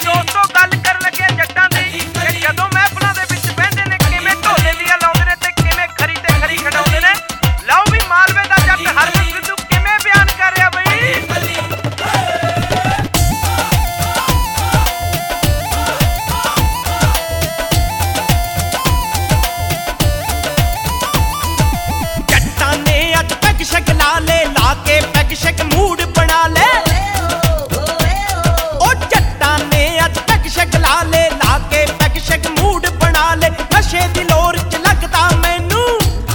ਦੋਸਤੋ ਗੱਲ ਕਰਨ ਲੱਗੇ ਜੱਟਾਂ ਦੀ ਕਿ ਜਦੋਂ ਮਹਿਫਲਾਂ ਦੇ ਵਿੱਚ ਬਹਿੰਦੇ ਨੇ ਕਿਵੇਂ ਢੋਲੇ ਦੀਆਂ ਲਾਉਂਦੇ ਨੇ ਤੇ ਕਿਵੇਂ ਖਰੀ ਤੇ ਖਰੀ ਖੜਾਉਂਦੇ ਨੇ। ਲਓ ਵੀ ਮਾਲਵੇ ਦਾ ਜੱਟ ਹਰਮਨ ਸਿੱਧੂ ਕਿਵੇਂ ਬਿਆਨ ਕਰ ਰਿਹਾ ਬਈ। ਜੱਟਾਂ ਨੇ ਅੱਜ ਪੈਗ ਸ਼ੈਗ ਲਾ ਲੈ ਲਾ ਕੇ ਪੈਗ ਸ਼ੈਗ ਮੂਡ ਬਣਾ ਲੈ। ਉਹ ਜੱਟਾਂ ਨੇ ਅੱਜ ਪੈਗ ਸ਼ੈਗ ਲਾ ਲੈ ਲਾ ਕੇ ਪੈਗ ਸ਼ੈਗ ਮੂਡ ਬਣਾ ਲੈ। ਨਸ਼ੇ ਦੀ ਲੋਰ ਚ ਲੱਗਦਾ ਮੈਨੂੰ,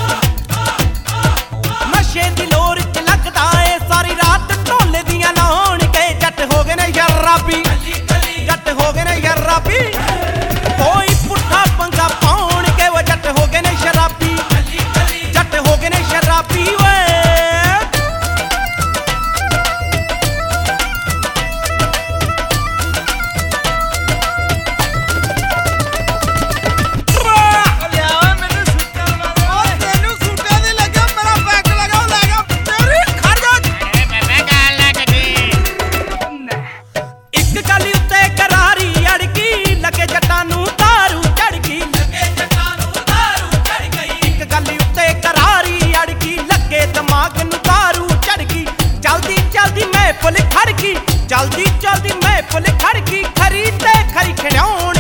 ਨਸ਼ੇ ਦੀ ਲੋਰ ਚ ਲੱਗਦਾ ਏ ਸਾਰੀ ਰਾਤ ਢੋਲੇ ਦੀਆਂ ਲਾਉਣਗੇ। ਜੱਟ ਹੋ ਗਏ ਨੇ ਸ਼ਰਾਬੀ, ਜੱਟ ਹੋ ਗਏ ਨੇ ਸ਼ਰਾਬੀ, ਕੋਈ ਪੁੱਠਾ ਪੰਗਾ ਪਾਉਣਗੇ। ਉਹ ਜੱਟ ਹੋ ਗਏ ਨੇ ਸ਼ਰਾਬੀ, ਜੱਟ ਹੋ ਗਏ ਨੇ ਸ਼ਰਾਬੀ ਓਏ। ਇੱਕ ਗੱਲ ਉੱਤੇ ਕਰਾਰੀ ਅੜ ਗਈ ਲੱਗੇ ਜੱਟਾਂ ਨੂੰ ਦਾਰੂ ਚੜ ਗਈ। ਇੱਕ ਗੱਲ ਉੱਤੇ ਕਰਾਰੀ ਅੜ ਗਈ ਲੱਗੇ ਦਿਮਾਗ ਨੂੰ ਦਾਰੂ ਚੜ ਗਈ। ਚਲਦੀ ਚਲਦੀ ਮਹਿਫਲ ਖੜ ਗਈ, ਚਲਦੀ ਚਲਦੀ ਮਹਿਫਲ ਖੜ ਗਈ। ਖਰੀ ਤੇ ਖਰੀ ਖੜਾਉਣ